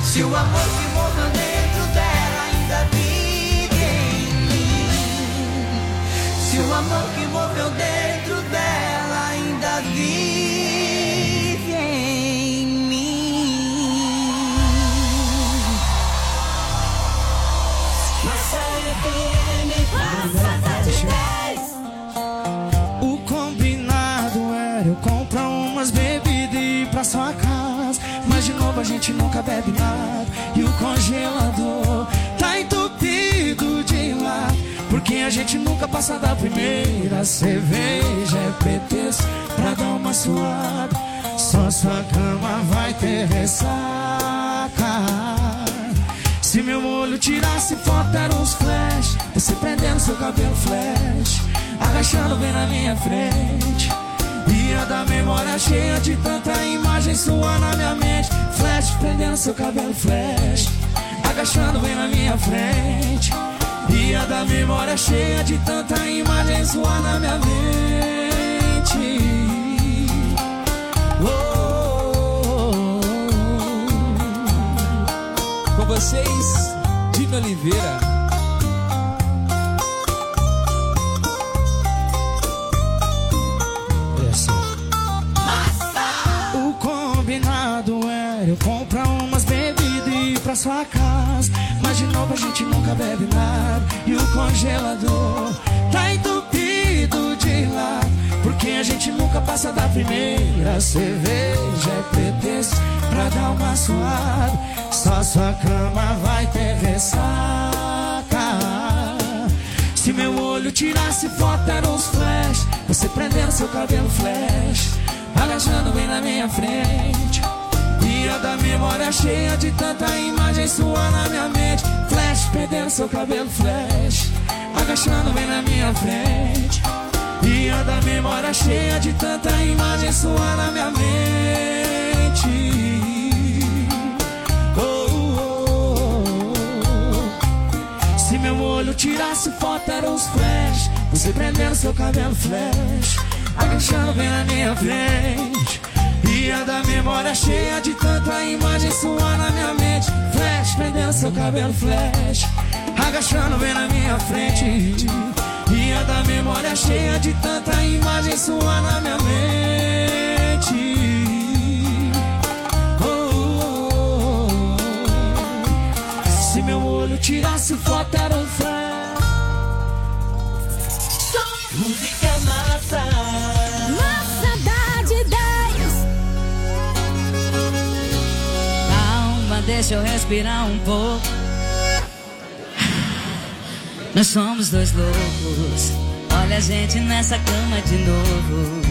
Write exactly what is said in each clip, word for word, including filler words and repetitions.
Se o amor que morreu dentro dela ainda vive em mim. Se o amor que morreu dentro dela ainda vive em mim. O combinado era eu comprar umas bebidas e ir pra sua casa, mas de novo a gente nunca bebe nada. E o congelador tá entupido de lá, porque a gente nunca passa da primeira cerveja. É pretexto pra dar uma suada, só sua cama vai ter ressaca. Se meu olho tirasse foto eram uns flash, você prendendo seu cabelo flash, agachando bem na minha frente. Ia da memória cheia de tanta imagem sua na minha mente. Flash, prendendo seu cabelo flash, agachando bem na minha frente. Ia da memória cheia de tanta imagem sua na minha mente. Oh. Com vocês, Dino Oliveira. Eu comprar umas bebidas e ir pra sua casa, mas de novo a gente nunca bebe nada. E o congelador tá entupido de lá, porque a gente nunca passa da primeira cerveja. É pretexto pra dar uma suada, só sua cama vai ter ressaca. Se meu olho tirasse foto eram uns flash, você prendendo seu cabelo flash, agachando bem na minha frente. Ia da memória cheia de tanta imagem sua na minha mente. Flash, perdendo seu cabelo flash, agachando bem na minha frente. Ia da memória cheia de tanta imagem sua na minha mente. Oh, oh, oh. Se meu olho tirasse foto eram os flash, você prendendo seu cabelo flash, agachando bem na minha frente. Ia da memória cheia de tanta imagem sua na minha mente. Flash, prendendo seu cabelo flash, agachando bem na minha frente. Ia da memória cheia de tanta imagem sua na minha mente. Oh, oh, oh. Se meu olho tirasse foto era um flash. Música massa. Massa Dade dez. Calma, deixa eu respirar um pouco. Nós somos dois loucos, olha a gente nessa cama de novo.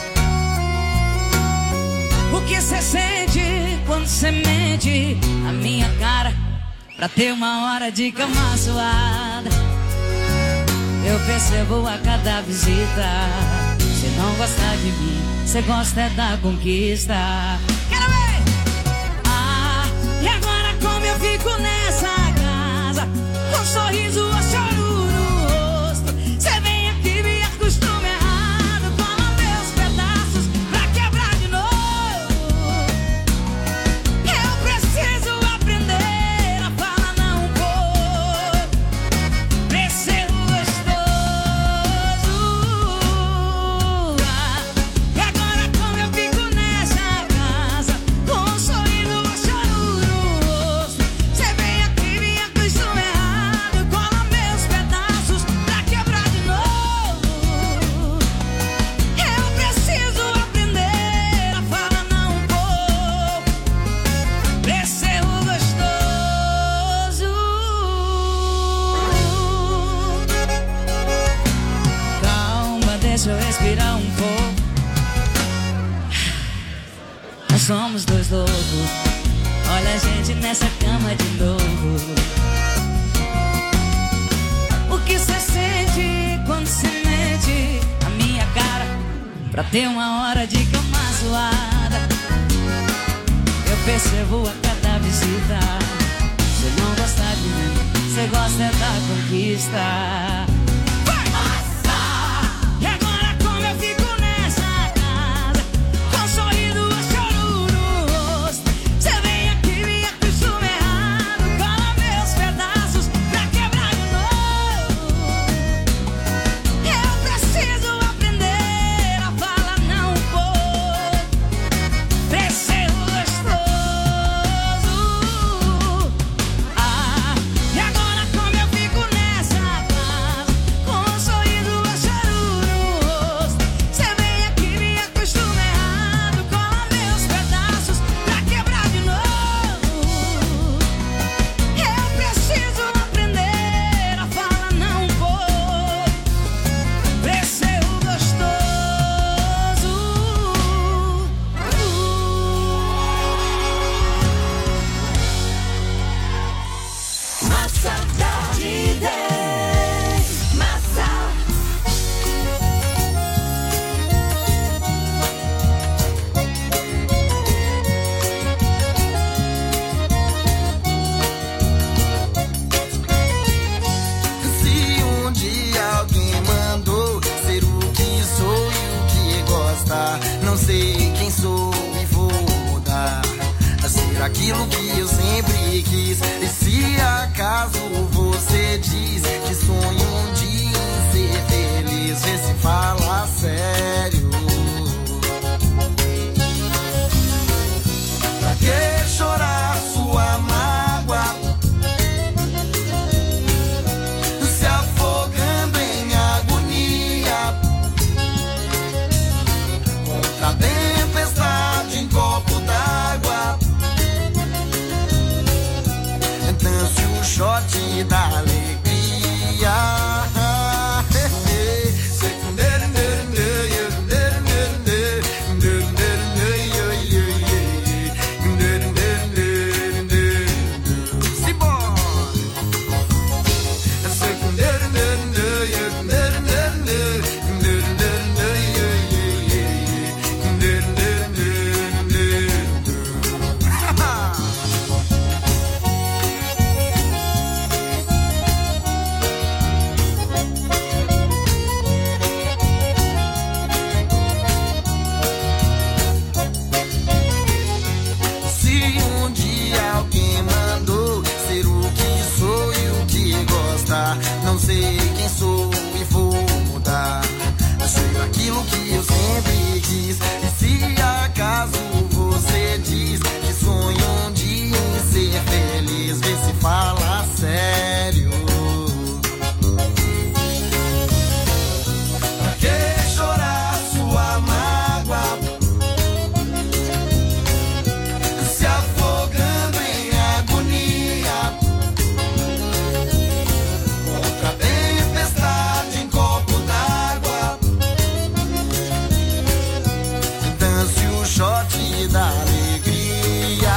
O que cê sente quando cê mente a minha cara pra ter uma hora de cama suada? Eu percebo a cada visita, cê não gosta de mim, cê gosta é da conquista. Quero ver! Ah, e agora como eu fico nessa casa, com um sorriso ou choro no rosto? Cê vem aqui me acostuma errado, toma meus pedaços pra quebrar de novo. Eu preciso aprender a falar não um pouco, pra ser gostoso. Ah, e agora como eu fico nessa casa, com um sorriso ou choro no rosto? Cê vem aqui me acostuma errado, cola meus pedaços pra quebrar de novo. Eu preciso aprender a falar não um pouco, pra ser gostoso. Calma, deixa eu respirar um pouco. Nós somos dois loucos, olha a gente nessa cama de novo. O que cê sente quando cê mente a minha cara pra ter uma hora de cama suada? Eu percebo a cada visita, cê não gosta de mim, cê gosta é da conquista. E agora como eu fico nessa casa, com um sorriso ou choro no rosto? Cê vem aqui me acostuma errado, aquilo que eu sempre quis. E se acaso você diz que sonha um dia em ser feliz, vê se fala sério. Pra que chorar sua mágoa, se afogando em agonia contra a tempestade em copo d'água? Dance o shot da alegria. Não sei quem sou e vou mudar. Sei aquilo que eu sempre quis. E se acaso você diz que sonha um dia em ser feliz, vê se fala sério. Pra que chorar sua mágoa, se afogando em agonia contra a tempestade em copo d'água? Dance o shot da alegria.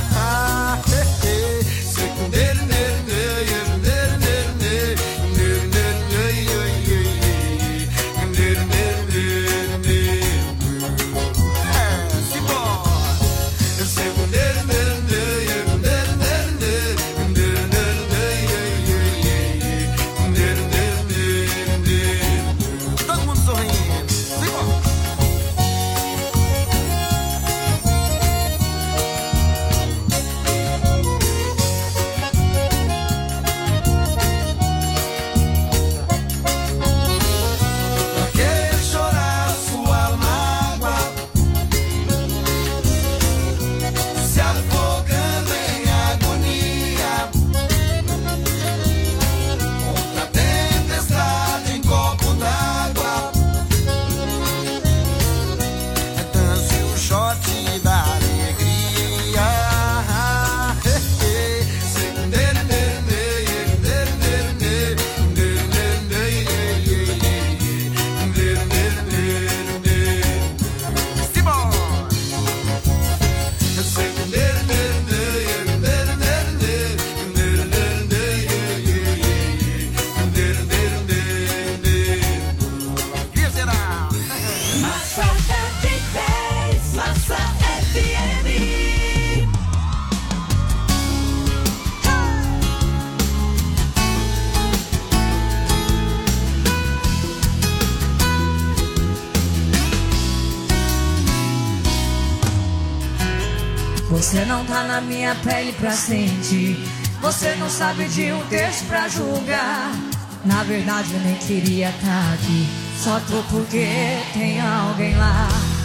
Você não tá na minha pele pra sentir. Você não sabe de um texto pra julgar. Na verdade eu nem queria tá aqui, só tô porque tem alguém lá.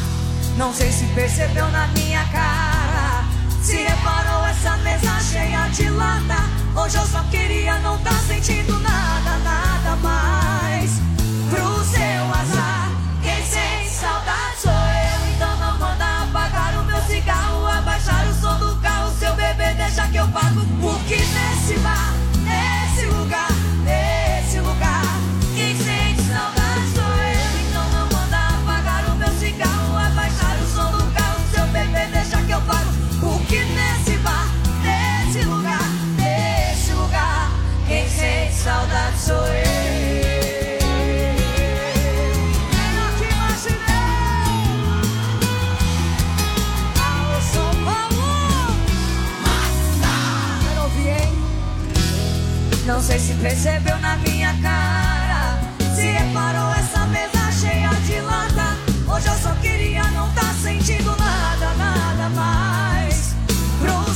Não sei se percebeu na minha cara, se reparou essa mesa cheia de lata. Hoje eu só queria não tá sentindo nada, nada mais. Pro seu azar, quem sente saudade sou eu. Então não manda apagar o meu cigarro, abaixar o som do carro. Seu bebê deixa que eu pago, porque nesse bar, nesse lugar, nesse lugar, quem sente saudade sou eu. Então não manda apagar o meu cigarro, abaixar o som do carro. Seu bebê deixa que eu pago, porque nesse bar, nesse lugar, nesse lugar, quem sente saudade sou eu. Não sei se percebeu na minha cara, se reparou essa mesa cheia de lata. Hoje eu só queria não tá sentindo nada, nada mais. Pro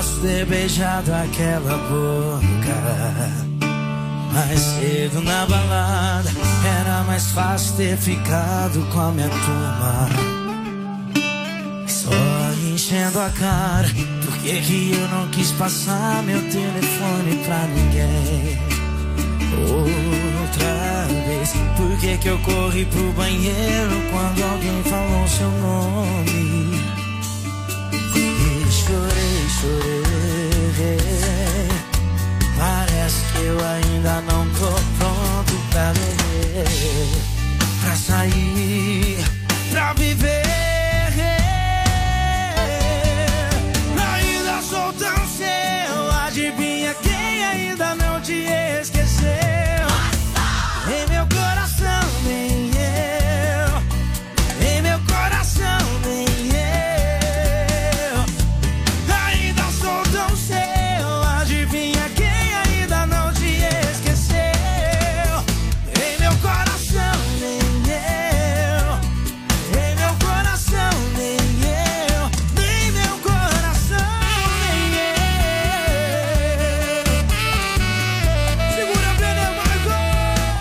posso ter beijado aquela boca mais cedo na balada. Era mais fácil ter ficado com a minha turma, só enchendo a cara. Por que que eu não quis passar meu telefone pra ninguém outra vez? Por que que eu corri pro banheiro quando alguém falou seu nome? E chorei, chorei. Parece que eu ainda não tô pronto pra beber, pra sair, pra viver. Ainda sou tão seu, adivinha quem ainda não te esqueceu? Em meu coração nem eu, em meu coração nem eu. Ainda sou tão seu, adivinha quem ainda não te esqueceu? Em meu coração nem eu, em meu coração nem eu, nem meu coração nem eu. Segura bem, né, Marcos?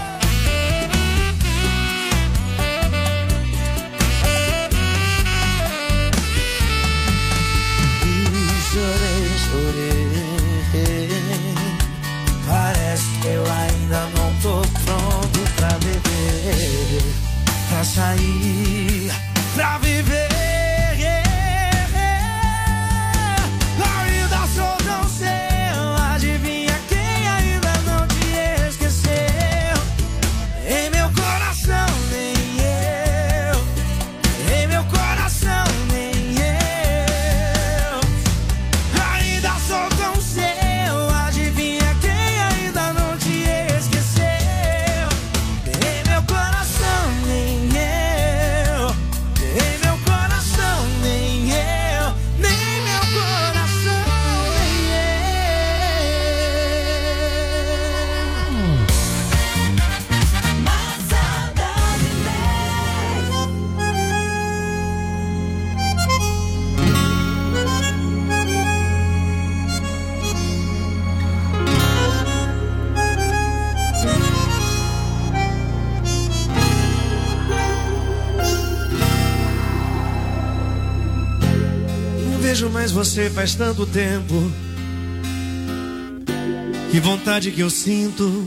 Chorei, chorei. Parece que eu ainda não tô pronto pra beber, pra sair, pra viver. Ainda sou tão seu, adivinha quem ainda não te esqueceu? Em meu coração nem eu, em meu coração nem eu. Ainda sou tão seu, adivinha quem ainda não te esqueceu? Em meu coração nem eu, em meu coração nem eu, nem meu coração nem eu. Mas saudade Não vejo mais você faz tanto tempo. Que vontade que eu sinto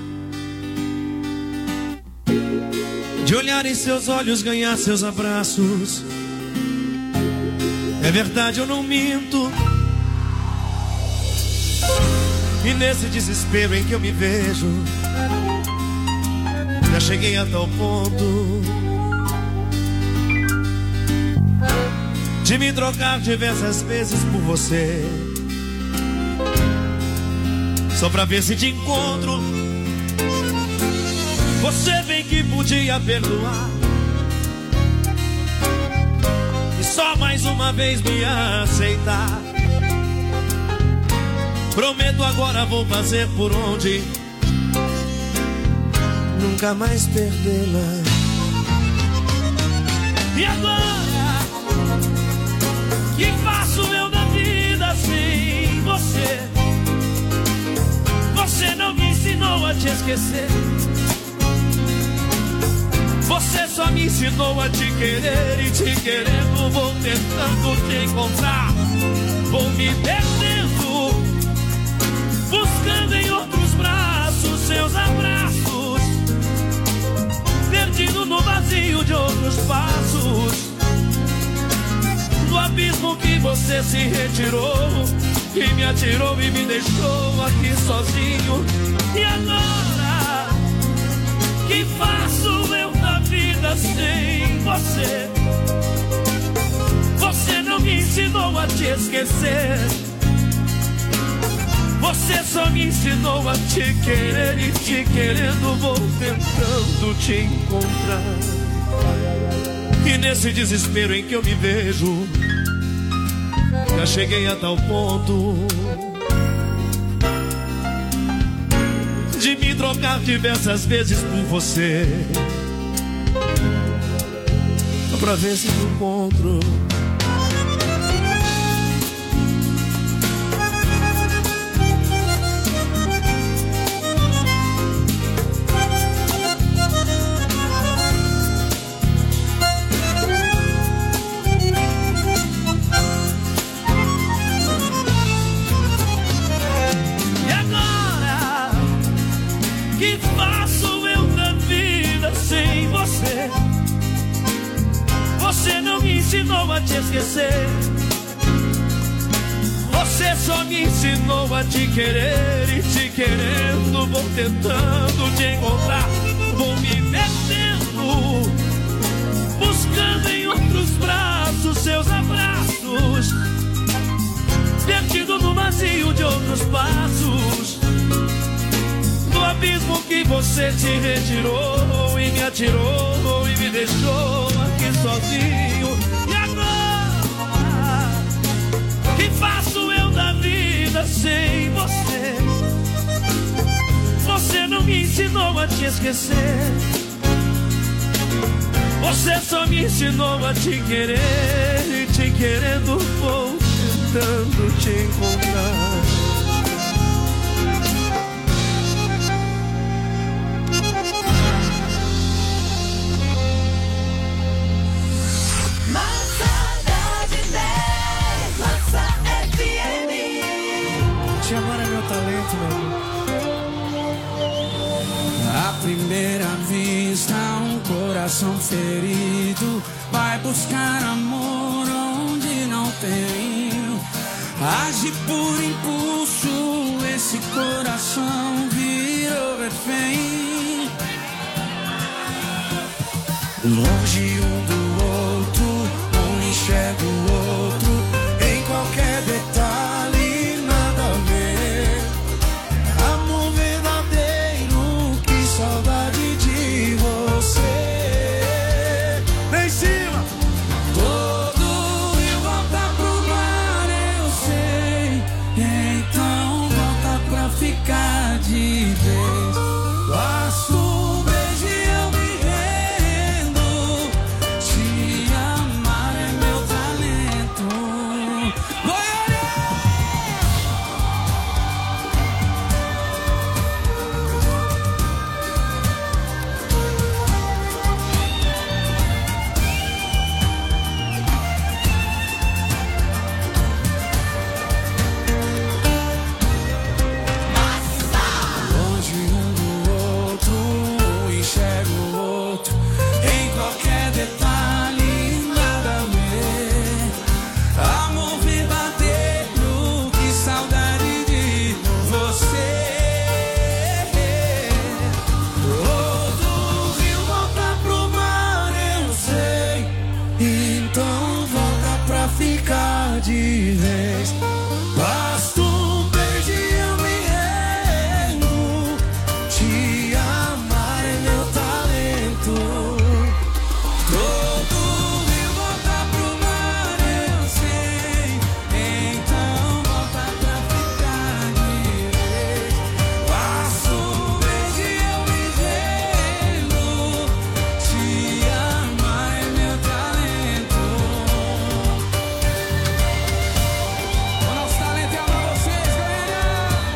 de olhar em seus olhos, ganhar seus abraços. É verdade, eu não minto. E nesse desespero em que eu me vejo, já cheguei a tal ponto de me trocar diversas vezes por você, só pra ver se te encontro. Você bem que podia perdoar e só mais uma vez me aceitar. Prometo agora vou fazer por onde nunca mais perdê-la. E agora, que faço eu da vida sem você? Você não me ensinou a te esquecer. Você só me ensinou a te querer, e te querendo vou tentando te encontrar. Vou me perdendo, buscando em outros braços seus abraços, perdido no vazio de outros passos, do abismo que você se retirou e me atirou e me deixou aqui sozinho. E agora, que faço eu da vida sem você? Você não me ensinou a te esquecer. Você só me ensinou a te querer, e te querendo vou tentando te encontrar. E nesse desespero em que eu me vejo, já cheguei a tal ponto de me trocar diversas vezes por você, só pra ver se me encontro. ensinou a te esquecer. Você só me ensinou a te querer. E te querendo vou tentando te encontrar. Vou me metendo, buscando em outros braços seus abraços, perdido no vazio de outros passos, no abismo que você te retirou e me atirou e me deixou aqui sozinho. E agora, que faço eu da vida sem você? Você não me ensinou a te esquecer. Você só me ensinou a te querer. E te querendo vou tentando te encontrar. Te amar é meu talento, meu amor. À primeira vista, um coração ferido vai buscar amor onde não tem. Age por impulso, esse coração virou refém. Longe um do outro, um enxerga o outro em qualquer detalhe, nada a ver. Amor verdadeiro, que saudade de você. Lá em cima. Todo rio volta pro mar, eu sei. Então volta pra ficar de vez. Basta um beijo e eu me rendo. Te amar é meu talento. Vai longe um do outro, um enxerga o outro em qualquer detalhe, nada a ver. Amor verdadeiro, que saudade de você. Todo rio volta pro mar, eu sei. Então volta pra ficar de vez. Basta um beijo e eu me rendo. Te amar é meu talento. Todo rio volta pro mar, eu sei. Então volta pra ficar de vez. Basta um beijo e eu me rendo. Te amar é meu talento. O nosso talento é amar vocês, galera.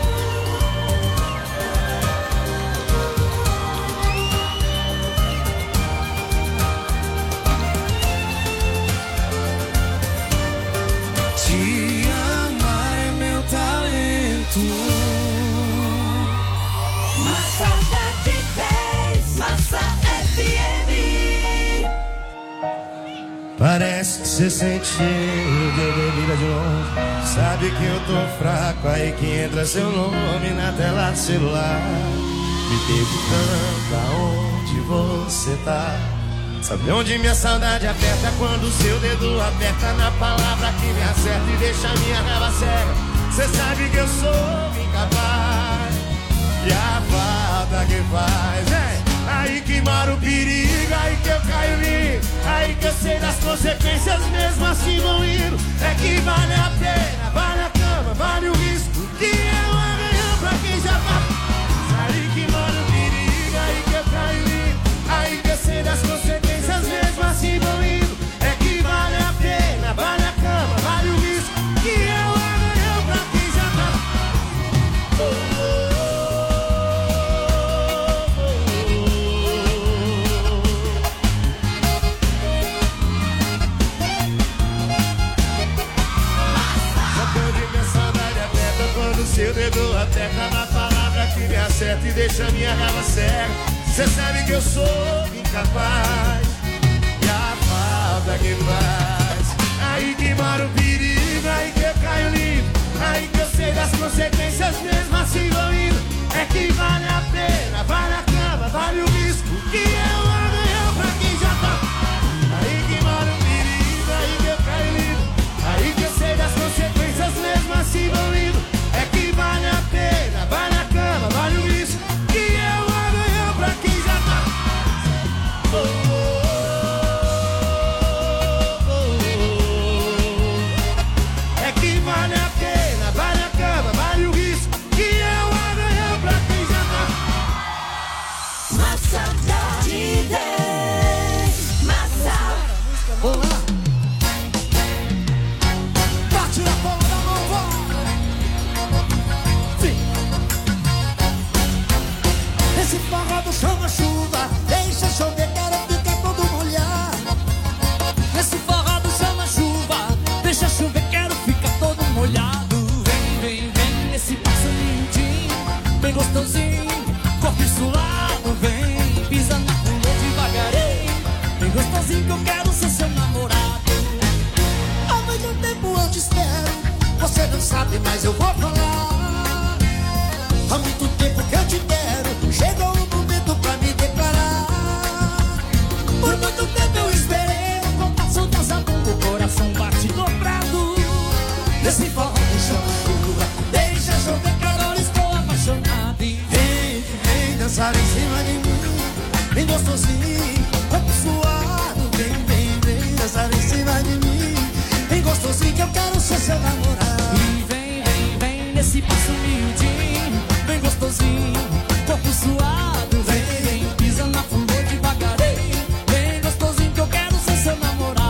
Te amar é meu talento. Massa dez dez, Massa F M. Parece que você sente cheiro de bebida de longe. Sabe que eu tô fraco, aí que entra seu nome na tela do celular, me perguntando aonde você tá. Sabe onde minha saudade aperta? Quando o seu dedo aperta na palavra que me acerta e deixa minha raiva cega. Cê sabe que eu sou incapaz, e a falta que faz é aí que mora o perigo, aí que eu caio lindo, aí que eu sei das consequências, mesmo assim vão indo. É que vale a pena, vale a cama, vale o risco, que é uma ganhão pra quem já tá. Aí que mora o perigo, aí que eu caio lindo, aí que eu sei das consequências, mesmo assim vão indo. É que vale a pena, vale a cama, vale o risco, que é uma ganhão pra quem já tá. Seu dedo aperta na palavra que me acerta e deixa minha raiva cega. Cê sabe que eu sou incapaz, e a falta que faz bem gostosinho que eu quero ser seu namorado. Há muito tempo eu te espero, você não sabe, mas eu vou falar. Há muito tempo que eu te quero, chegou o momento pra me declarar. Por muito tempo eu esperei, o compasso da zabumba, o coração bate dobrado. Nesse forró deixa chuva, deixa chover, que agora estou apaixonado. E Vem, vem dançar em cima de mim, bem gostosinho, corpo suado. Vem, vem, vem dançar em cima de mim, bem gostosinho que eu quero ser seu namorado. E vem, vem, vem nesse passo miudinho, bem gostosinho, corpo suado. Vem, vem, pisa na flor devagarinho, bem gostosinho que eu quero ser seu namorado.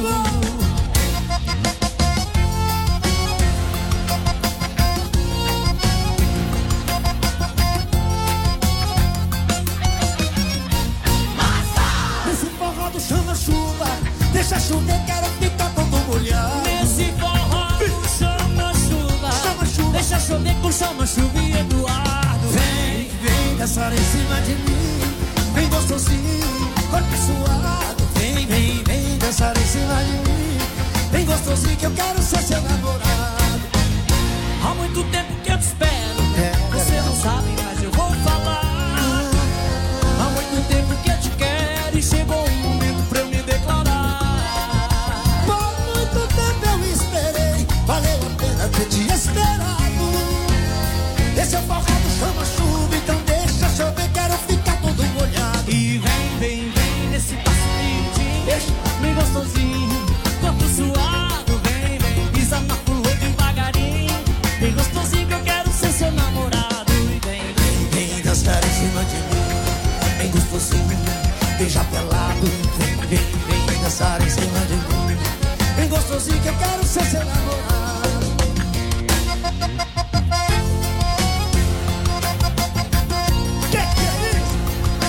Nesse forró do chama-chuva, deixa chover, quero ficar todo molhado. Nesse forró do chama-chuva, Chama-chuva. deixa chover com chama-chuva e Eduardo. Vem, vem dançar em cima de mim, bem gostosinho, corpo suado. Vem, vem, vem dançar em cima de mim, bem gostosinho que eu quero ser seu namorado. Há muito tempo que eu te espero, É, você não sabe, mas eu vou falar. Há muito tempo que eu te quero e chegou o momento pra eu me declarar. Por muito tempo eu esperei, valeu a pena ter te esperado. Esse é o forró do chama-chuva, então deixa chover, quero ficar todo molhado. E vem, vem, vem nesse passo miudinho, bem gostosinho, corpo suado. Vem, vem, pisa na flor devagarinho, bem gostosinho que eu quero ser seu namorado. E vem, vem, Vem dançar em cima de mim, bem gostosinho, beija pelado. Vem, vem, vem dançar em cima de mim, bem gostosinho que eu quero ser seu namorado. Que que é isso?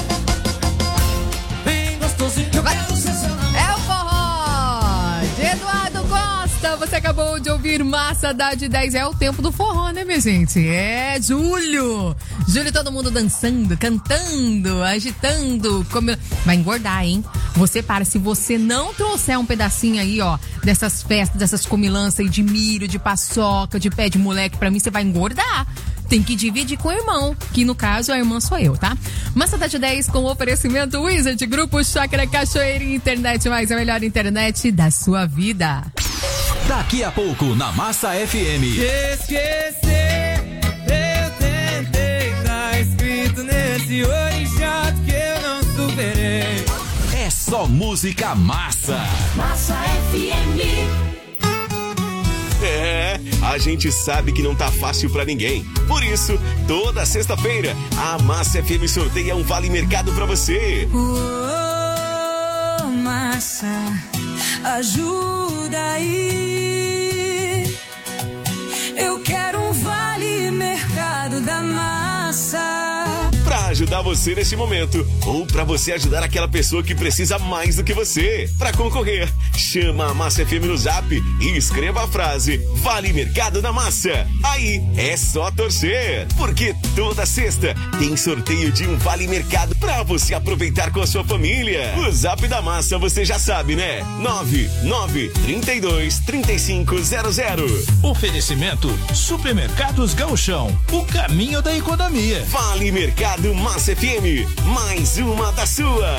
bem gostosinho que eu quero ser seu namorado. É o forró de Eduardo Costa. Você acabou de ouvir Massa da de dez. É o tempo do forró, né, minha gente? É julho. Julho, todo mundo dançando, cantando, agitando. Como... Vai engordar, hein? Você para, se você não trouxer um pedacinho aí, ó, dessas festas, dessas comilanças aí de milho, de paçoca, de pé de moleque, pra mim você vai engordar. Tem que dividir com o irmão, que no caso a irmã sou eu, tá? Massa da de dez com oferecimento Wizard, Grupo Chácara Cachoeira e Internet, mais a melhor internet da sua vida. Daqui a pouco na Massa F M. Esquecer, eu tentei, tá escrito nesse orixá que eu não superei. É só música massa. Massa F M. É, a gente sabe que não tá fácil pra ninguém. Por isso, toda sexta-feira, a Massa F M sorteia um vale mercado pra você. Oh, massa, ajuda aí. Eu quero um vale mercado da massa. Pra ajudar você nesse momento, ou pra você ajudar aquela pessoa que precisa mais do que você. Pra concorrer, chama a Massa F M no Zap e escreva a frase Vale Mercado da Massa. Aí é só torcer, porque toda sexta tem sorteio de um Vale Mercado pra você aproveitar com a sua família. O Zap da Massa você já sabe, né? nove nove três dois, três cinco zero zero. Oferecimento Supermercados Gauchão, o caminho da economia. Vale Mercado Massa F M, mais uma da sua.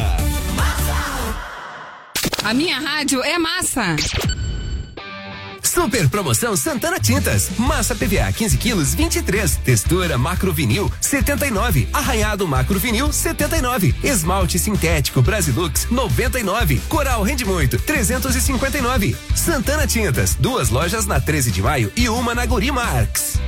A minha rádio é massa. Super promoção Santana Tintas. Massa P V A quinze quilos, vinte e três. Textura macro vinil, setenta e nove. Arranhado macro vinil, setenta e nove. Esmalte sintético Brasilux, noventa e nove. Coral rende muito, trezentos e cinquenta e nove. Santana Tintas, duas lojas na treze de maio e uma na Guri Marx.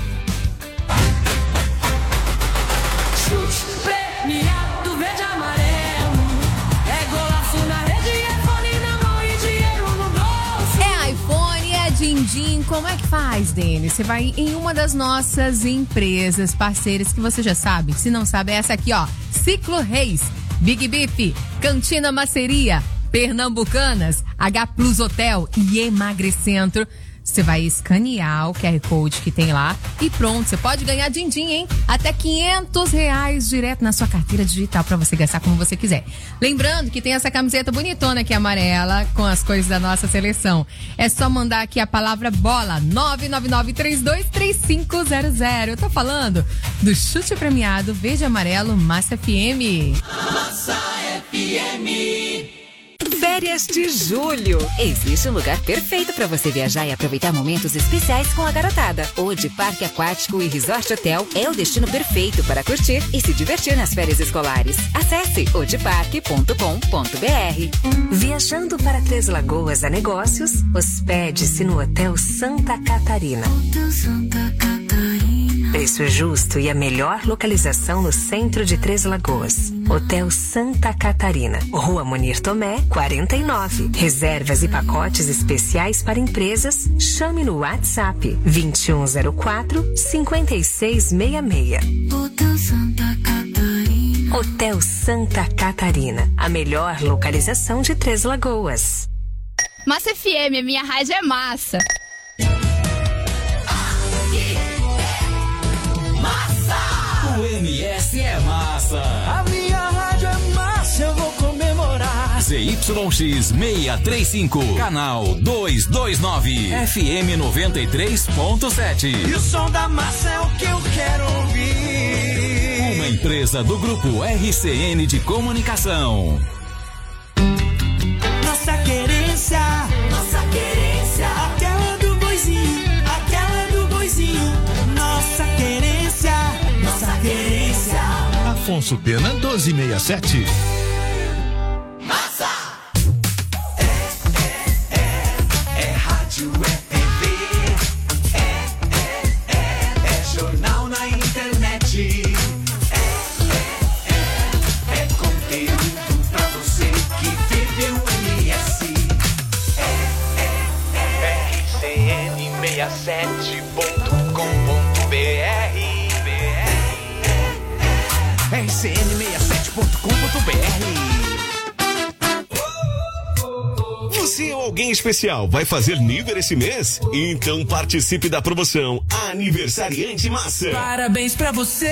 Premiado verde e amarelo. É golaço na rede, é fone na mão e dinheiro no bolso. É iPhone, é din-din. Como é que faz, Denis? Você vai em uma das nossas empresas parceiras que você já sabe. Se não sabe, é essa aqui, ó. Ciclo Reis, Big Beef, Cantina Maceria, Pernambucanas, H Plus Hotel e Emagrecentro. Você vai escanear o Q R Code que tem lá e pronto, você pode ganhar din-din, hein? Até quinhentos reais direto na sua carteira digital para você gastar como você quiser. Lembrando que tem essa camiseta bonitona aqui, amarela, com as cores da nossa seleção. É só mandar aqui a palavra bola, nove nove nove três dois três cinco zero zero. Eu tô falando do chute premiado verde e amarelo Massa F M. Massa F M. Férias de julho. Existe um lugar perfeito para você viajar e aproveitar momentos especiais com a garotada. O de Parque Aquático e Resort Hotel é o destino perfeito para curtir e se divertir nas férias escolares. Acesse odeparque ponto com ponto br. Viajando para Três Lagoas a negócios, hospede-se no Hotel Santa Catarina. Hotel Santa Catarina. Preço justo e a melhor localização no centro de Três Lagoas. Hotel Santa Catarina, Rua Munir Tomé, quarenta e nove. Reservas e pacotes especiais para empresas. Chame no WhatsApp vinte e um zero quatro, cinquenta e seis sessenta e seis. Hotel Santa Catarina. Hotel Santa Catarina, a melhor localização de Três Lagoas. Massa F M, minha rádio é massa. O M S é massa. A minha rádio é massa, eu vou comemorar. Z Y X seiscentos e trinta e cinco, canal duzentos e vinte e nove, F M noventa e três ponto sete. E o som da massa é o que eu quero ouvir. Uma empresa do grupo R C N de Comunicação. Nossa querência, nossa querência, aquela do boizinho, aquela do boizinho. Nossa querência, nossa querência. Afonso Pena doze sessenta e sete. Massa! É, é, é, é rádio, é T V, é, é, é, é jornal na internet, é, é, é, é conteúdo pra você que vive o M S, é, é, é, R C N sessenta e sete ponto com ponto br. R C N sessenta e sete ponto com ponto br. Você ou alguém especial vai fazer nível esse mês? Então participe da promoção Aniversariante Massa. Parabéns pra você.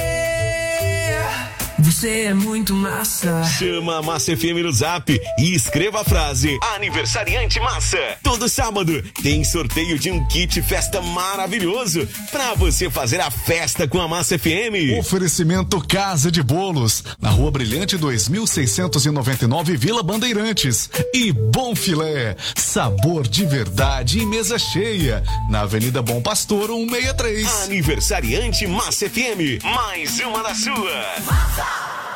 Você é muito massa. Chama a Massa F M no Zap e escreva a frase Aniversariante Massa. Todo sábado tem sorteio de um kit festa maravilhoso pra você fazer a festa com a Massa F M. Oferecimento Casa de Bolos, na Rua Brilhante dois mil seiscentos e noventa e nove, Vila Bandeirantes. E Bom Filé, sabor de verdade e mesa cheia, na Avenida Bom Pastor cento e sessenta e três. Aniversariante Massa F M, mais uma da sua. Massa!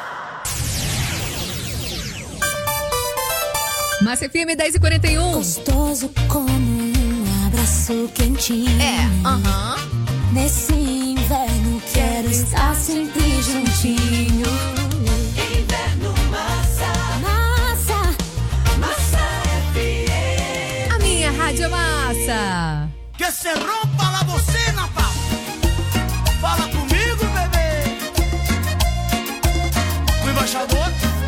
Massa F M dez e quarenta e um. Gostoso como um abraço quentinho. É, aham. Uh-huh. Nesse inverno quero estar sempre juntinho. Inverno massa. Massa. Massa F M. A minha rádio é massa. Que se rompa la bocina, pau. Fala comigo, bebê. O embaixador.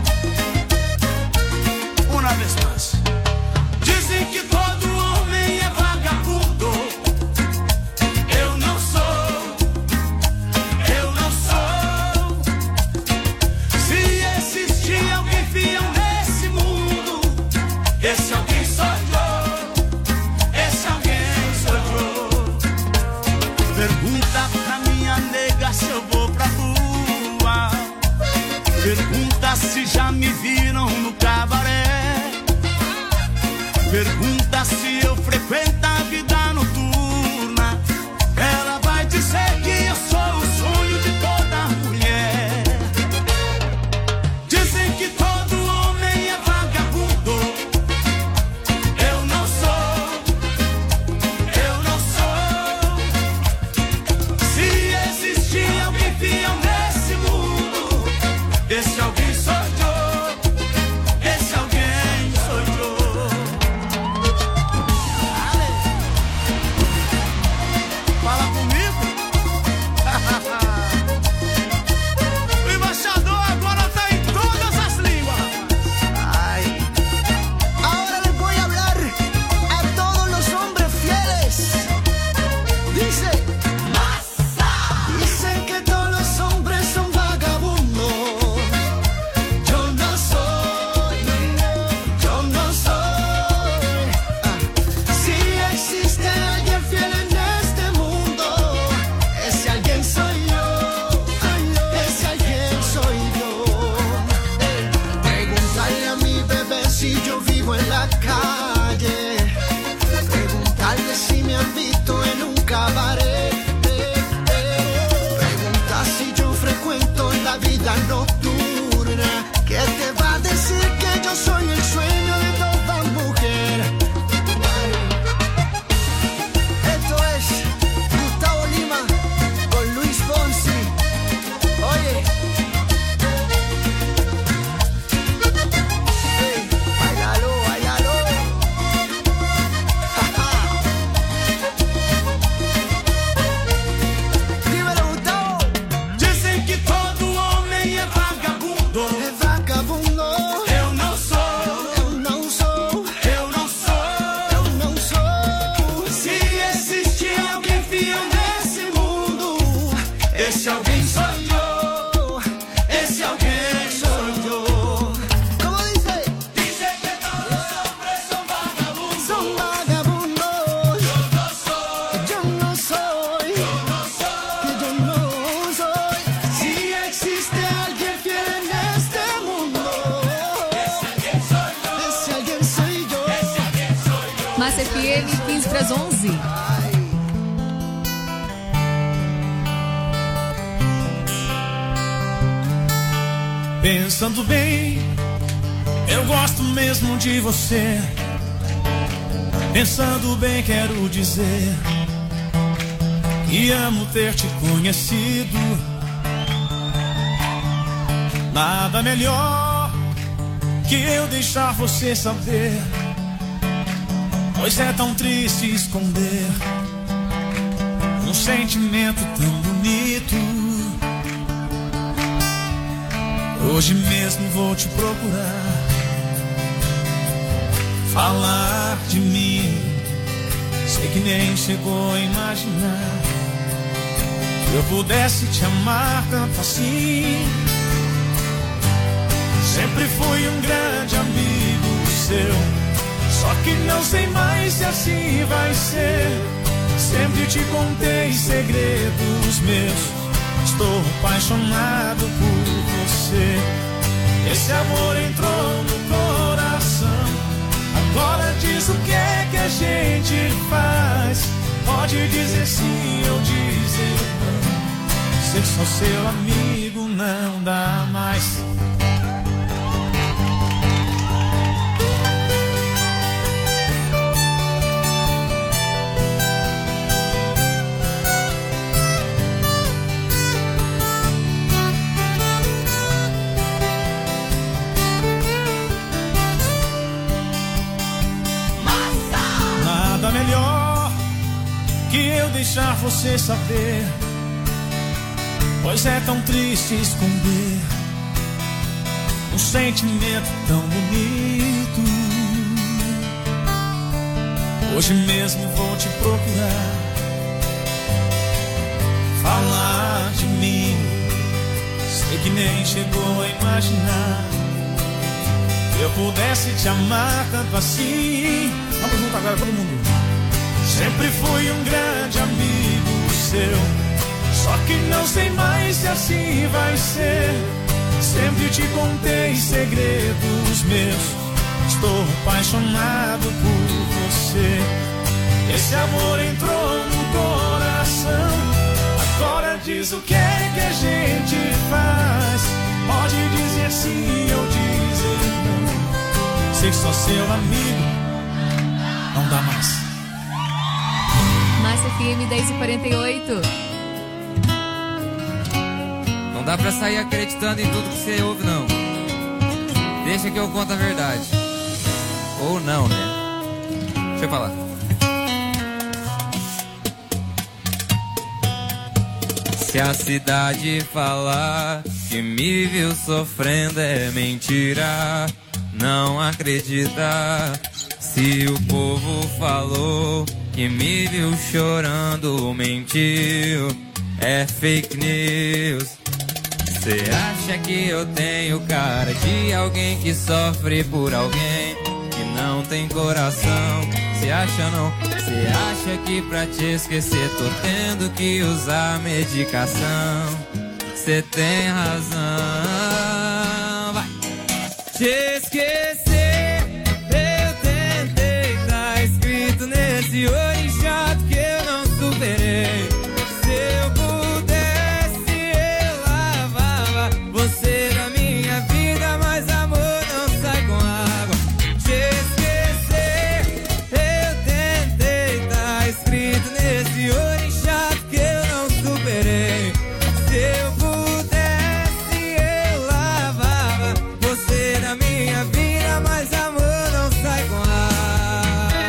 Uma vez mais. Dizem que todo homem é vagabundo. Eu não sou. Eu não sou. Se existir alguém fiel nesse mundo, esse alguém sou eu. Esse alguém sou eu. Pergunta pra minha nega se eu vou pra rua. Pergunta se já me viram no cabaré. Pergunta se eu frequento a vida noturna. Ela vai dizer que eu sou o sonho de toda mulher. Dizem que todo homem é vagabundo. Eu não sou. Eu não sou. Se existir alguém fiel nesse mundo, esse alguém sou eu. Esse alguém Massa F M, quinze para as onze. Pensando bem, eu gosto mesmo de você. Pensando bem, quero dizer que amo ter te conhecido. Nada melhor que eu deixar você saber, pois é tão triste esconder um sentimento tão bonito. Hoje mesmo vou te procurar, falar de mim. Sei que nem chegou a imaginar que eu pudesse te amar tanto assim. Sempre fui um grande amigo seu, só que não sei mais se assim vai ser. Sempre te contei segredos meus, estou apaixonado por você. Esse amor entrou no coração, agora diz o que é que a gente faz. Pode dizer sim ou dizer não, ser só seu amigo não dá mais. Melhor que eu deixar você saber, pois é tão triste esconder um sentimento tão bonito. Hoje mesmo vou te procurar, falar de mim. Sei que nem chegou a imaginar que eu pudesse te amar tanto assim. Vamos junto agora, todo mundo. Sempre fui um grande amigo seu, só que não sei mais se assim vai ser. Sempre te contei segredos meus, estou apaixonado por você. Esse amor entrou no coração, agora diz o que é que a gente faz. Pode dizer sim ou dizer não, ser só seu amigo não dá mais. Massa F M, dez e quarenta e oito. Não dá pra sair acreditando em tudo que você ouve, não. Deixa que eu conto a verdade. Ou não, né? Deixa eu falar. Se a cidade falar que me viu sofrendo é mentira, não acredita. Se o povo falou que me viu chorando, mentiu, é fake news. Cê acha que eu tenho cara de alguém que sofre por alguém que não tem coração? Cê acha não? Cê acha que pra te esquecer tô tendo que usar medicação? Cê tem razão. Vai! Te esquecer, eu tentei, tá escrito nesse olho chato que eu não superei. Se eu pudesse, eu lavava você da minha vida, mas amor não sai com água. Te esquecer, eu tentei, tá escrito nesse olho chato que eu não superei. Se eu pudesse, eu lavava você da minha vida, mas amor não sai com água.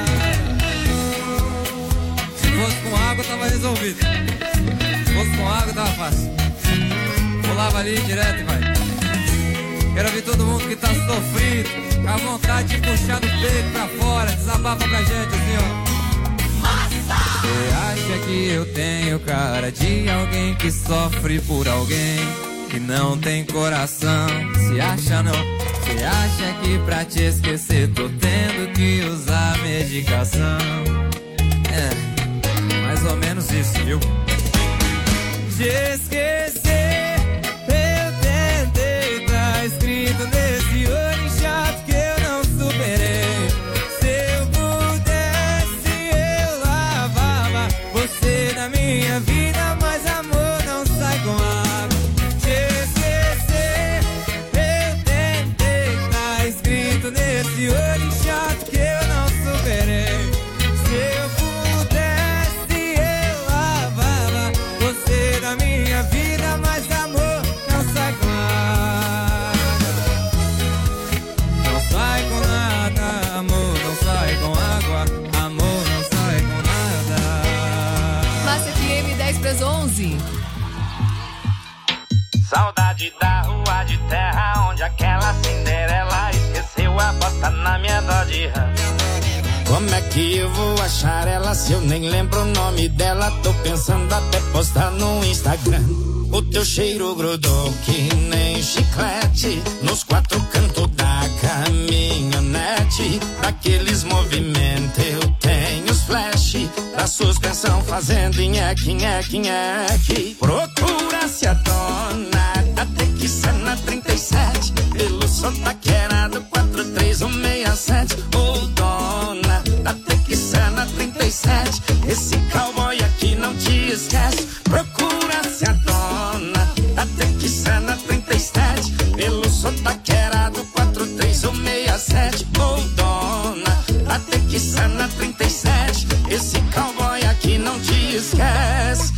Se fosse com água, tava resolvido. Se fosse com água, tava fácil. Pulava ali direto e vai. Quero ver todo mundo que tá sofrido, com a vontade de puxar do peito pra fora. Desabafa pra gente assim, ó. Você acha que eu tenho cara de alguém que sofre por alguém que não tem coração? Se acha não? Você acha que pra te esquecer tô tendo que usar medicação? É, mais ou menos isso, viu? Te esquecer, eu tentei, tá escrito nesse olho chato que eu não superei. que eu não superei. Se eu pudesse, eu lavava você da minha vida, mas amor não sai com água. Não sai com nada, amor não sai com água. Amor não sai com nada. Massa F M dez para as onze. Saudade da rua de terra onde aquela Cinderela esqueceu a bota na minha dó de rã. Como é que eu vou achar ela se eu nem lembro o nome dela? Tô pensando até postar no Instagram. O teu cheiro grudou que nem chiclete nos quatro cantos da caminhonete. Daqueles movimentos eu tenho os flash da suspensão fazendo nheque, nheque, nheque. Procura-se a dona da Texana trinta e sete pelo sotaquera do quatro três um seis sete. Ô dona da Texana trinta e sete, esse cowboy aqui não te esquece. Procura-se a dona da Texana trinta e sete pelo sotaquera do quatro três um seis sete. Ô dona da Texana trinta e sete, esse cowboy aqui não te esquece.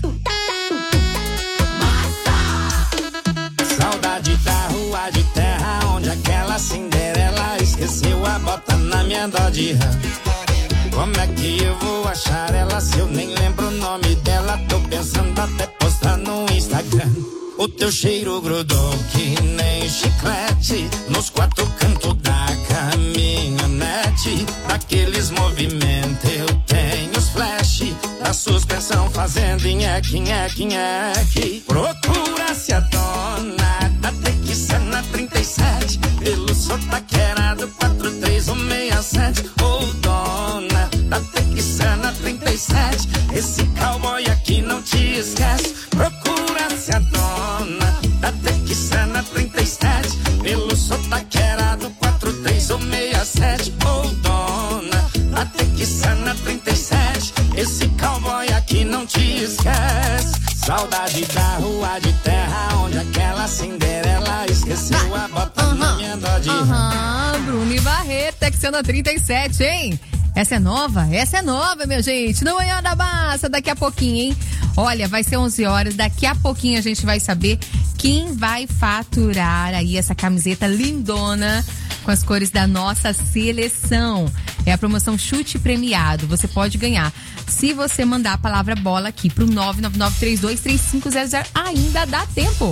Saudade da rua de terra onde aquela Cinderela esqueceu a bota na minha dó de rã. Como é que eu vou achar ela se eu nem lembro o nome dela? Tô pensando até postar no Instagram. O teu cheiro grudou que nem chiclete nos quatro cantos da caminhonete. Daqueles movimentos eu tenho os flash da suspensão fazendo nheque, nheque, nheque. Procura-se a dona da Texana trinta e sete pelo sotaquera do quatro três um seis sete. Ô dona da Texana trinta e sete, esse cowboy aqui não te esquece. Procura-se a dona da Texana trinta e sete pelo sotaquera do quatro três um seis sete. Ô dona da Texana trinta e sete, esse cowboy aqui não te esquece. Saudade da rua de terra onde aquela Cinderela esqueceu a bota na minha dó de rã. Aham, Bruno e Barreto, Texana trinta e sete, hein? Essa é nova? Essa é nova, minha gente. No Manhã da Massa, daqui a pouquinho, hein? Olha, vai ser onze horas, daqui a pouquinho a gente vai saber quem vai faturar aí essa camiseta lindona com as cores da nossa seleção. É a promoção Chute Premiado. Você pode ganhar se você mandar a palavra bola aqui pro nove nove nove três dois três cinco zero zero. Ainda dá tempo.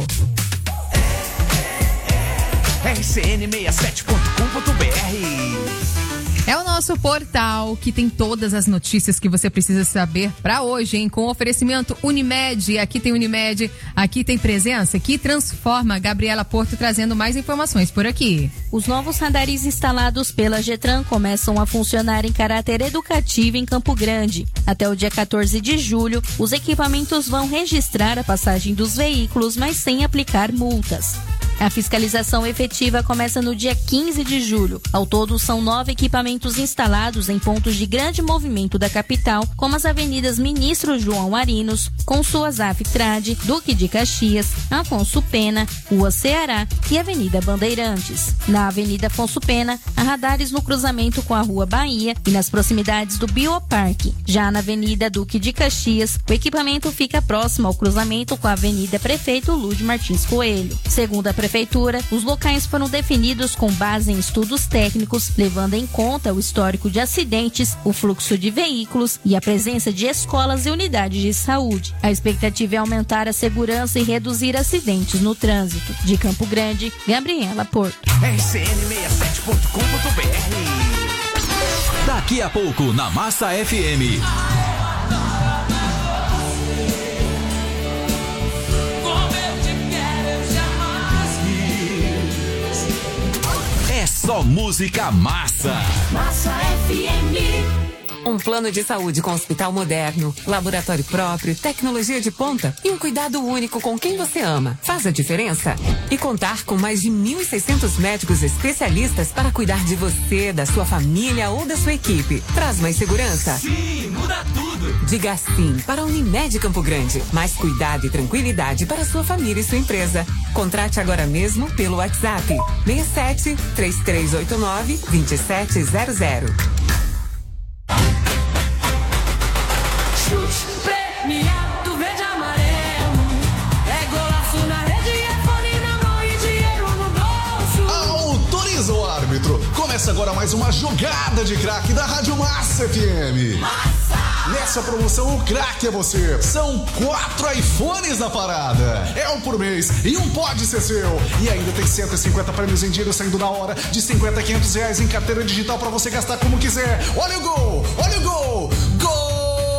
R C N sessenta e sete ponto com ponto B R. É o nosso portal que tem todas as notícias que você precisa saber para hoje, hein? Com oferecimento Unimed. Aqui tem Unimed, aqui tem presença que transforma. Gabriela Porto trazendo mais informações por aqui. Os novos radares instalados pela Getran começam a funcionar em caráter educativo em Campo Grande. Até o dia quatorze de julho, os equipamentos vão registrar a passagem dos veículos, mas sem aplicar multas. A fiscalização efetiva começa no dia quinze de julho. Ao todo, são nove equipamentos instalados em pontos de grande movimento da capital, como as avenidas Ministro João Arinos, Consul Azaf Trade, Duque de Caxias, Afonso Pena, Rua Ceará e Avenida Bandeirantes. Na Avenida Afonso Pena, há radares no cruzamento com a Rua Bahia e nas proximidades do Bioparque. Já na Avenida Duque de Caxias, o equipamento fica próximo ao cruzamento com a Avenida Prefeito Lúcio Martins Coelho. Segundo a Prefeitura, os locais foram definidos com base em estudos técnicos, levando em conta o histórico de acidentes, o fluxo de veículos e a presença de escolas e unidades de saúde. A expectativa é aumentar a segurança e reduzir acidentes no trânsito. De Campo Grande, Gabriela Porto. R C N sessenta e sete ponto com ponto B R. Daqui a pouco na Massa F M. É só música massa. Massa F M. Um plano de saúde com hospital moderno, laboratório próprio, tecnologia de ponta e um cuidado único com quem você ama. Faz a diferença? E contar com mais de mil e seiscentos médicos especialistas para cuidar de você, da sua família ou da sua equipe. Traz mais segurança? Sim, muda tudo. Diga sim para a Unimed Campo Grande. Mais cuidado e tranquilidade para sua família e sua empresa. Contrate agora mesmo pelo WhatsApp seis sete três três oito nove dois sete zero zero. Chute premiado verde e amarelo. É golaço na rede, é fone na mão e dinheiro no bolso. Autoriza o árbitro. Começa agora mais uma jogada de craque da Rádio Massa F M. Massa! Nessa promoção, o craque é você. São quatro iPhones na parada. É um por mês e um pode ser seu. E ainda tem cento e cinquenta prêmios em dinheiro saindo na hora, de cinquenta a quinhentos reais em carteira digital pra você gastar como quiser. Olha o gol! Olha o gol! Gol!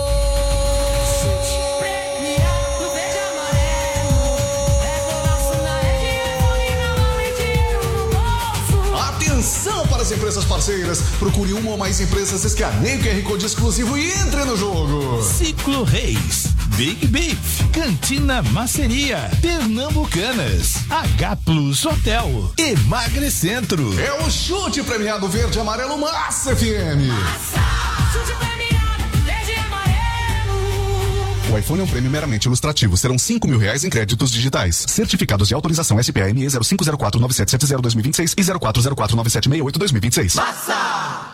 Atenção para as empresas parceiras. Procure uma ou mais empresas, escaneie o Q R Code exclusivo e entre no jogo. Ciclo Reis, Big Beef, Cantina Maceria, Pernambucanas, H Plus Hotel, Emagrecentro. É o chute premiado verde e amarelo Massa F M. Massa! Chute premiado verde e amarelo. O iPhone é um prêmio meramente ilustrativo. Serão cinco mil reais em créditos digitais. Certificados de autorização S P A M E zero cinco zero quatro nove sete sete zero dois mil e vinte e seis e zero quatro zero quatro nove sete seis oito dois mil e vinte e seis. Massa!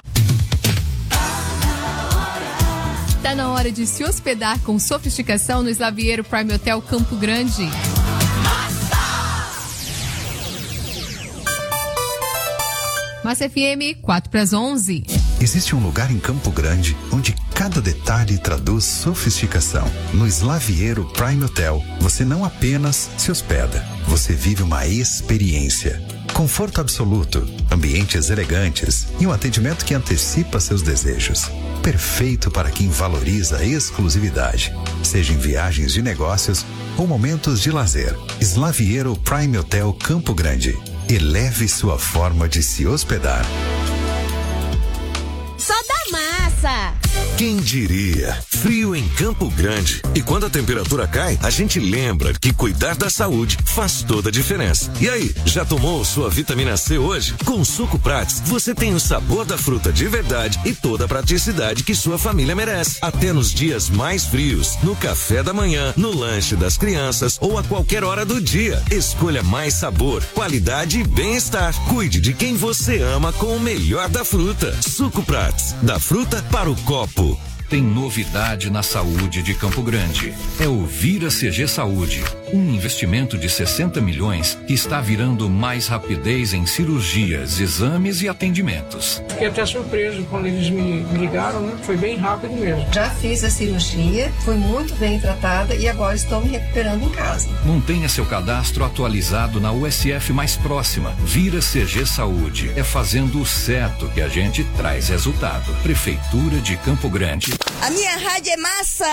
Tá na hora de se hospedar com sofisticação no Slaviero Prime Hotel Campo Grande. Massa F M, quatro para as onze. Existe um lugar em Campo Grande onde cada detalhe traduz sofisticação. No Slaviero Prime Hotel, você não apenas se hospeda, você vive uma experiência. Conforto absoluto, ambientes elegantes e um atendimento que antecipa seus desejos. Perfeito para quem valoriza a exclusividade, seja em viagens de negócios ou momentos de lazer. Slaviero Prime Hotel Campo Grande. Eleve sua forma de se hospedar. Só da massa! Quem diria? Frio em Campo Grande. E quando a temperatura cai, a gente lembra que cuidar da saúde faz toda a diferença. E aí, já tomou sua vitamina C hoje? Com o Suco Prats, você tem o sabor da fruta de verdade e toda a praticidade que sua família merece. Até nos dias mais frios, no café da manhã, no lanche das crianças ou a qualquer hora do dia. Escolha mais sabor, qualidade e bem-estar. Cuide de quem você ama com o melhor da fruta. Suco Prats, da fruta para o copo. Tem novidade na saúde de Campo Grande. É o Vira C G Saúde, um investimento de sessenta milhões que está virando mais rapidez em cirurgias, exames e atendimentos. Fiquei até surpreso quando eles me ligaram, né? Foi bem rápido mesmo. Já fiz a cirurgia, fui muito bem tratada e agora estou me recuperando em casa. Mantenha seu cadastro atualizado na U S F mais próxima. Vira C G Saúde. É fazendo o certo que a gente traz resultado. Prefeitura de Campo Grande. A minha rádio é massa!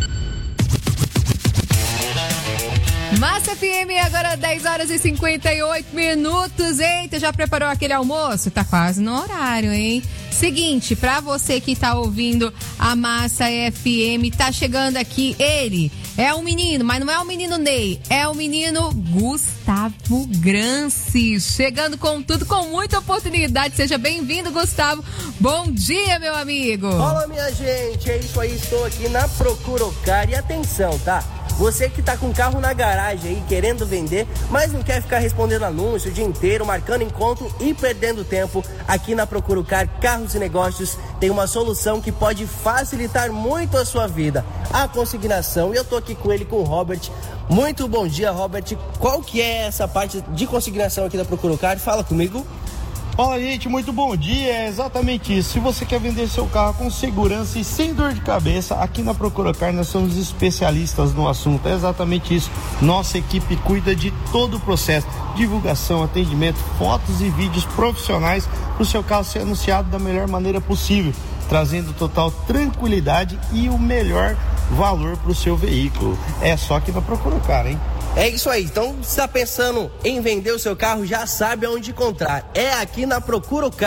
Massa F M, agora dez horas e cinquenta e oito minutos. Eita, já preparou aquele almoço? Tá quase no horário, hein? Seguinte, pra você que tá ouvindo a Massa F M, tá chegando aqui ele. É um menino, mas não é o menino Ney, é o menino Gustavo Granci. Chegando com tudo, com muita oportunidade. Seja bem-vindo, Gustavo. Bom dia, meu amigo. Olá, minha gente. É isso aí, estou aqui na Procuracar. E atenção, tá? Você que tá com o carro na garagem aí, querendo vender, mas não quer ficar respondendo anúncio o dia inteiro, marcando encontro e perdendo tempo, aqui na Procuracar Carros e Negócios tem uma solução que pode facilitar muito a sua vida. A consignação. E eu tô aqui com ele, com o Robert. Muito bom dia, Robert. Qual que é essa parte de consignação aqui da Procuracar? Fala comigo. Fala, gente, muito bom dia. É exatamente isso. Se você quer vender seu carro com segurança e sem dor de cabeça, aqui na Procuracar nós somos especialistas no assunto. É exatamente isso. Nossa equipe cuida de todo o processo: divulgação, atendimento, fotos e vídeos profissionais para o seu carro ser anunciado da melhor maneira possível, trazendo total tranquilidade e o melhor valor para o seu veículo. É só aqui na Procuracar, hein? É isso aí, então se está pensando em vender o seu carro, já sabe aonde encontrar. É aqui na Procuracar.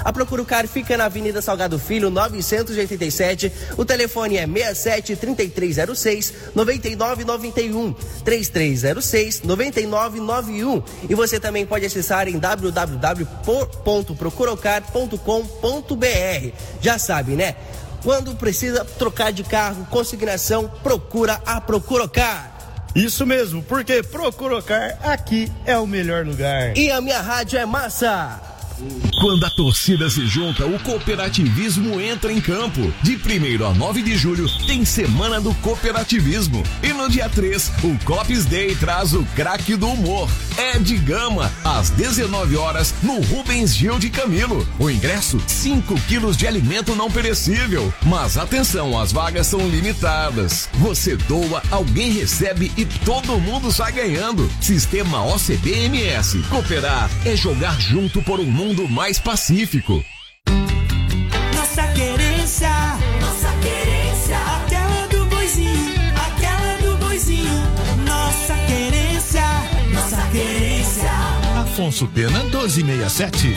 A Procura o Car fica na Avenida Salgado Filho, novecentos e oitenta e sete. O telefone é seis sete, três três zero seis, nove nove nove um, três três zero seis, nove nove nove um. E você também pode acessar em w w w ponto procurocar ponto com ponto b r. Já sabe, né? Quando precisa trocar de carro, consignação, procura a Procurocar. Isso mesmo, porque Procurocar aqui é o melhor lugar. E a minha rádio é massa. Quando a torcida se junta, o cooperativismo entra em campo. De primeiro a nove de julho, tem Semana do Cooperativismo. E no dia três, o Cops Day traz o craque do humor, Ed Gama, às dezenove horas, no Rubens Gil de Camilo. O ingresso, cinco quilos de alimento não perecível. Mas atenção, as vagas são limitadas. Você doa, alguém recebe e todo mundo sai ganhando. Sistema O C B M S. Cooperar é jogar junto por um mundo mais pacífico. Nossa querência, nossa querência, aquela do boizinho, aquela do boizinho. Nossa querência, nossa querência. Afonso Pena doze sessenta e sete.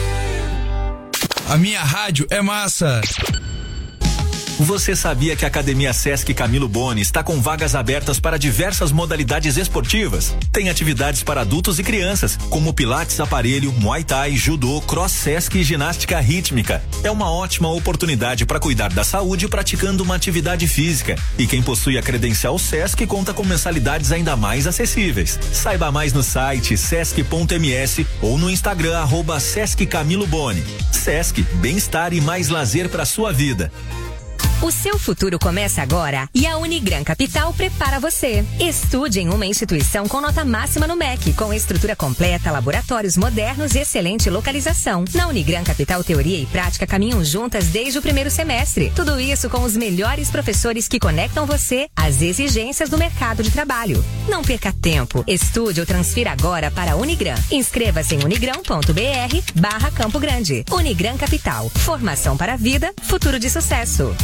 A minha rádio é massa. Você sabia que a Academia Sesc Camilo Boni está com vagas abertas para diversas modalidades esportivas? Tem atividades para adultos e crianças, como pilates aparelho, muay thai, judô, cross Sesc e ginástica rítmica. É uma ótima oportunidade para cuidar da saúde praticando uma atividade física. E quem possui a credencial Sesc conta com mensalidades ainda mais acessíveis. Saiba mais no site sesc ponto m s ou no Instagram arroba Sesc Camilo Boni. Sesc, bem-estar e mais lazer para sua vida. O seu futuro começa agora e a Unigran Capital prepara você. Estude em uma instituição com nota máxima no M E C, com estrutura completa, laboratórios modernos e excelente localização. Na Unigran Capital, teoria e prática caminham juntas desde o primeiro semestre. Tudo isso com os melhores professores que conectam você às exigências do mercado de trabalho. Não perca tempo. Estude ou transfira agora para a Unigran. Inscreva-se em unigrão ponto b r barra Campo Grande. Unigran Capital. Formação para a vida, futuro de sucesso.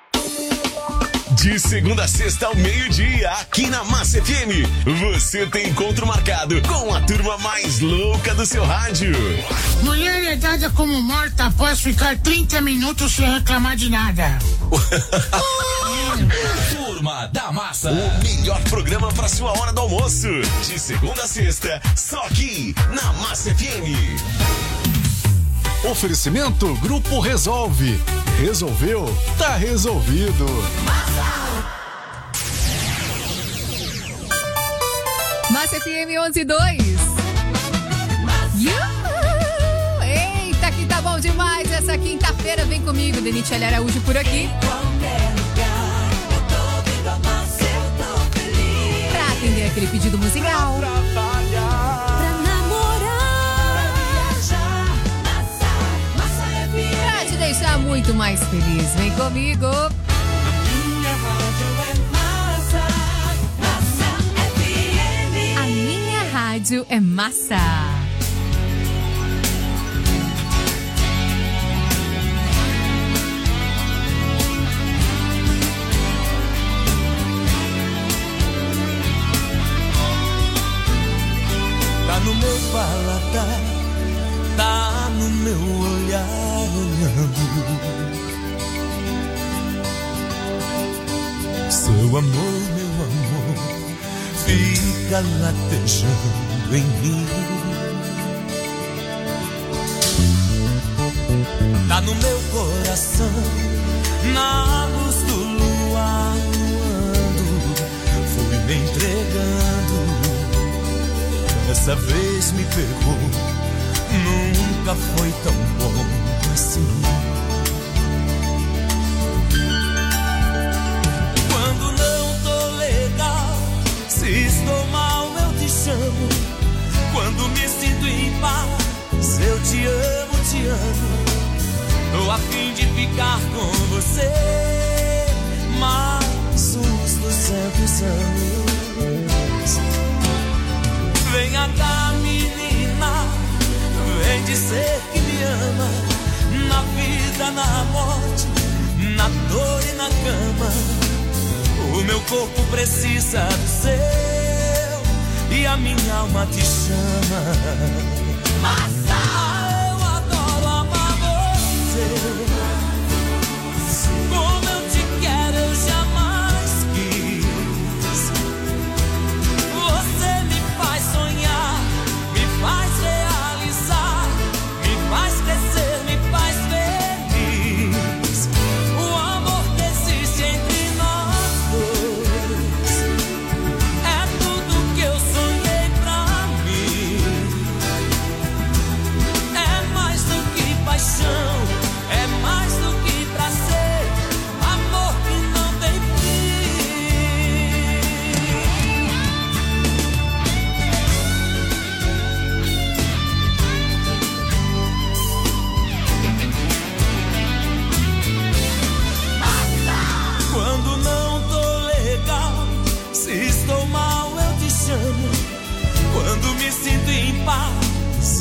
De segunda a sexta ao meio-dia, aqui na Massa F M, você tem encontro marcado com a turma mais louca do seu rádio. Mulher é dada como morta após ficar trinta minutos sem reclamar de nada. Turma da Massa, o melhor programa para sua hora do almoço. De segunda a sexta, só aqui na Massa F M. Oferecimento Grupo Resolve. Resolveu? Tá resolvido. Massa F M onze dois. Eita, que tá bom demais essa quinta-feira. Vem comigo, Denite Araújo por aqui. Pra atender aquele pedido musical. Deixar muito mais feliz. Vem comigo. A minha rádio é massa, Massa F M. A minha rádio é massa. Tá no meu paladar, tá no meu olhar. Seu amor, meu amor, fica latejando em mim. Tá no meu coração, na luz do luar, fui me entregando. Dessa vez me pegou, nunca foi tão bom assim. Quando não tô legal, se estou mal eu te chamo. Quando me sinto em paz, eu te amo, te amo. Tô a fim de ficar com você mais uns duzentos anos. Venha cá, menina, vem dizer que me ama, na vida, na morte, na dor e na cama. O meu corpo precisa do seu e a minha alma te chama. Massa! Eu adoro amar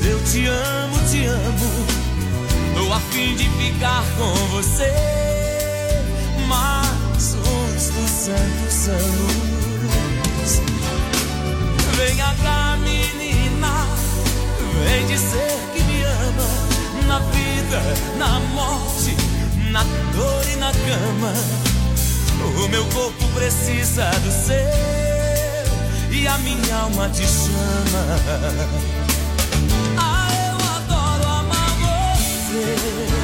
eu te amo, te amo. Tô a fim de ficar com você mais uns duzentos anos. Venha cá, menina, vem dizer que me ama. Na vida, na morte, na dor e na cama. O meu corpo precisa do seu e a minha alma te chama. Ah, eu adoro amar você.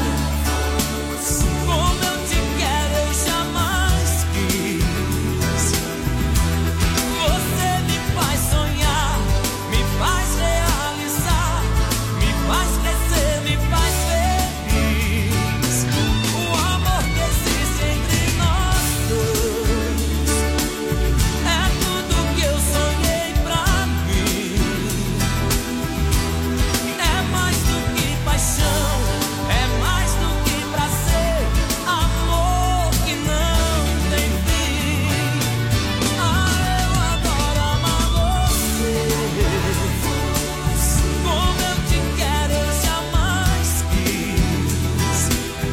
Como eu te quero, eu jamais quis. Você me faz sonhar, me faz realizar, me faz crescer, me faz feliz. O amor que existe entre nós dois é tudo que eu sonhei pra mim. É mais do que paixão, é mais do que prazer, amor que não tem fim. Ah, eu adoro amar você. Como eu te quero, eu jamais quis.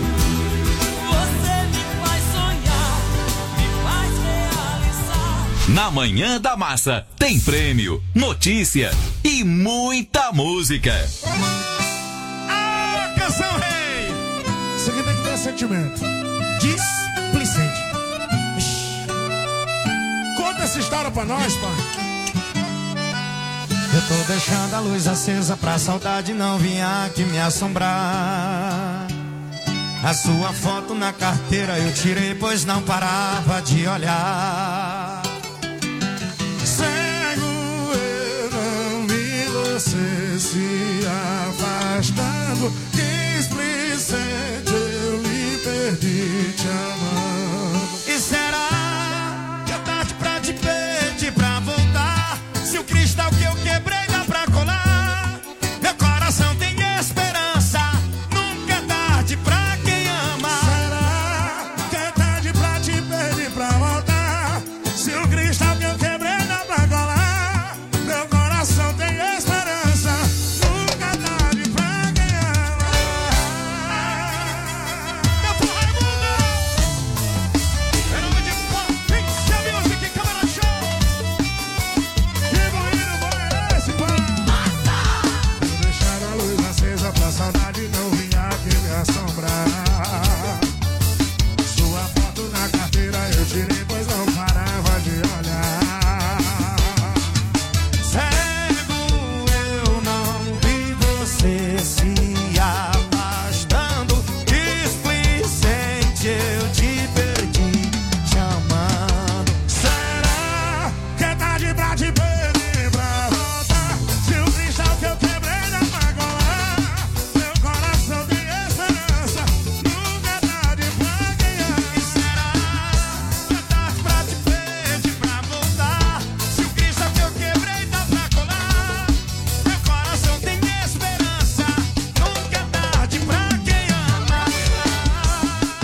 Você me faz sonhar, me faz realizar. Na Manhã da Massa tem prêmio, notícia e muita música. Ah, canção rei! Isso aqui tem que ter sentimento. Displicente. Ixi. Conta essa história pra nós, pai. Eu tô deixando a luz acesa pra saudade não vir aqui me assombrar. A sua foto na carteira eu tirei, pois não parava de olhar. Cego eu não vi você se afastando. Displicente.